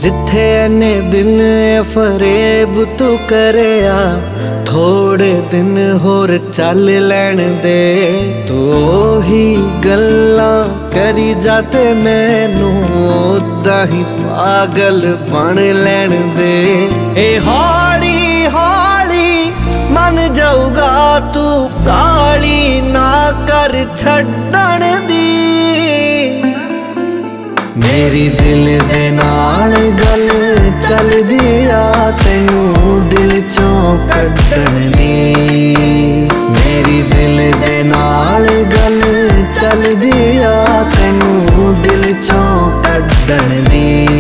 जिथे इन्ने दिन फरेब तू करिया, थोड़े दिन होर चल लैण दे। तू ओही गल्लां करी जाते मैनू ओदा ही पागल बन लैण दे। ए हौली हौली मन जाऊगा तू काली ना कर छड्डण दी। मेरी दिल दे नाल गल चलदी आ तैनू दिल चों कड्डण दी। मेरी दिल दे नाल गल चलदी आ तैनू दिल चों कड्डण दी।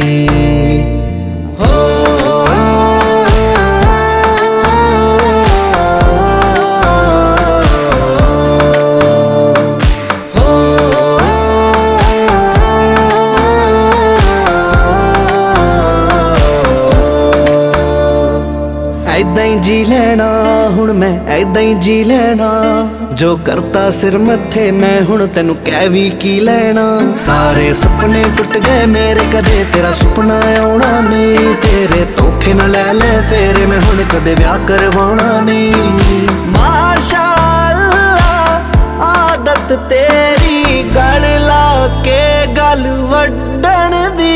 ऐदां ही जी लेना हुण मैं, ऐदां ही जी लेना। जो करता सिर मथे मैं हुण तेनू कह भी की लेना। सारे सपने टुट गए मेरे, कदे तेरा सुपना आउणा नहीं। तेरे धोखे न लै ले फेरे मैं हुण कदे ब्याह करवाउणा नहीं। माशाअल्लाह आदत तेरी गल ला के गल वड्डण दी।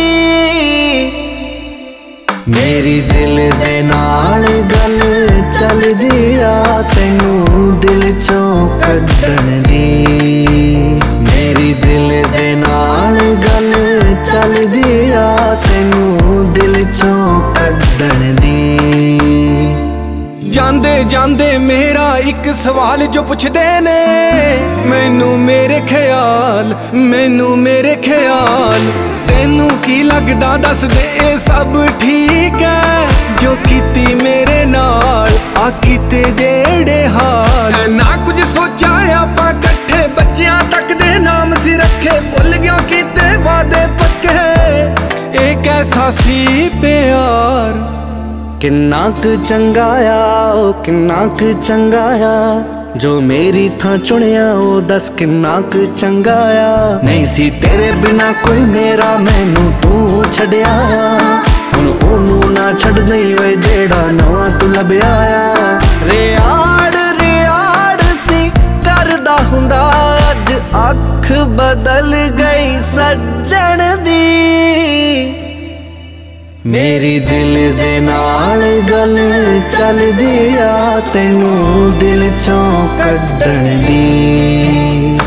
मेरी दिल दे नाल गल चलदी आ तैनू दिल चों कड्डण दी। मेरी दिल दे नाल गल चलदी आ तैनू दिल चों कड्डण दी। जांदे जांदे मेरा एक सवाल जो पुछदे ने मैनू मेरे ख्याल, मैनू मेरे ख्याल। तेनू की लगदा दस दे ए सब ठीक है जो कीती मेरे नाल। आ कीते जेड़े हाल ना कुछ सोचा आपां कट्ठे, बच्चियां तक दे नाम सी रखे। भुल गया कीते वादे पक्के, एक ऐसा सी प्यार। किन्ना क चंगा आ ओ किन्ना क चंगा आ जो मेरी थां चुनिया ओ दस किन्ना क चंगा आ। नहीं सी तेरे बिना कोई मेरा मैनू तू छड्या। हुण ओनू ना छड्ड दई वे जेड़ा नवां तू लभ्या आ। रियाड़ सी करदा हुंदा अज अख बदल गई सज्जण दी। मेरी दिल दे नाल गल चलदी आ तैनू दिल चों कड्डण दी।